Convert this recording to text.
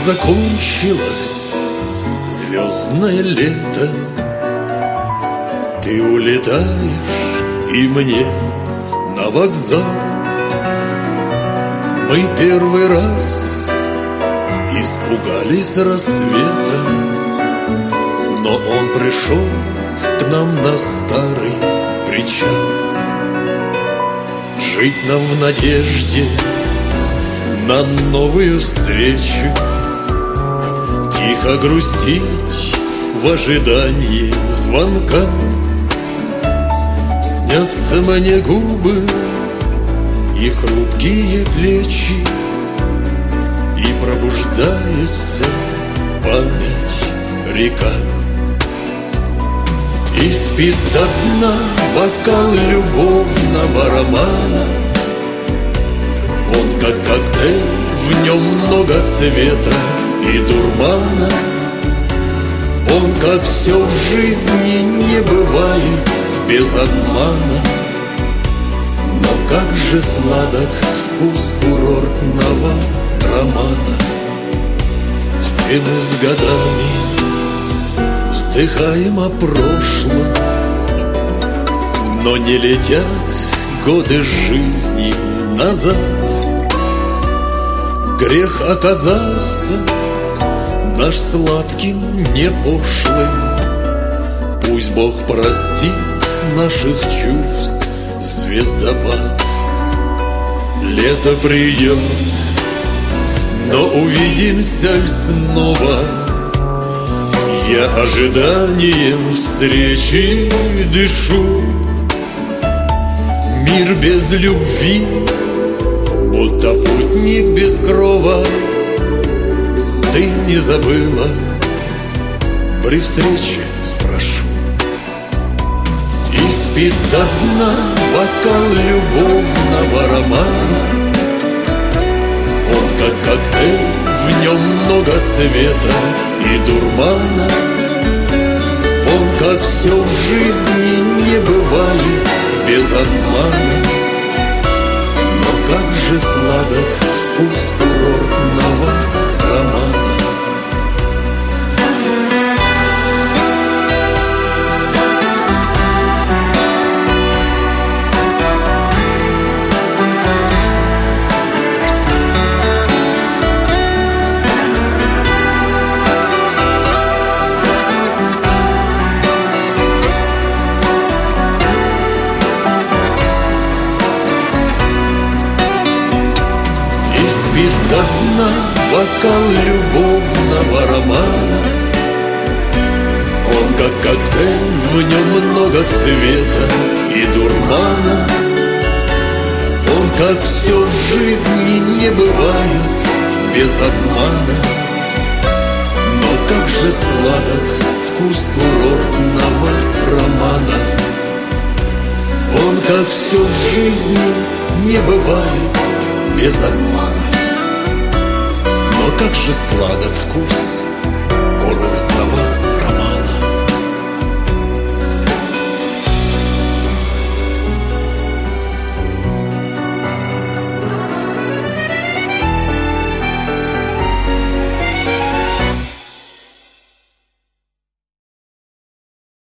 закончилось звездное лето, ты улетаешь, и мне на вокзал. Мы первый раз испугались рассвета, но он пришел к нам на старый причал. Жить нам в надежде на новую встречу, тихо грустить в ожидании звонка. Снятся мне губы и хрупкие плечи, и пробуждается память река. И спит до дна бокал любовного романа. Он как коктейль, в нем много цвета и дурмана. Он, как все в жизни, не бывает без обмана. Но как же сладок вкус курортного романа. Все мы с годами вздыхаем о прошлом, но не летят годы жизни назад. Грех оказался наш сладким, не пошлым. Пусть Бог простит наших чувств звездопад. Лето придет, но увидимся снова. Я ожиданием встречи дышу. Мир без любви, будто путник без крова. Ты не забыла? При встрече спрошу. И спит до дна бокал любовного романа. Он как коктейль, в нем много цвета и дурмана. Он, как все в жизни, не бывает без обмана. Но как же сладок вкус курортного романа. До дна бокал любовного романа. Он как коктейль, в нем много цвета и дурмана. Он, как все в жизни, не бывает без обмана. Но как же сладок вкус курортного романа. Он, как все в жизни, не бывает без обмана. Но как же сладок вкус курортного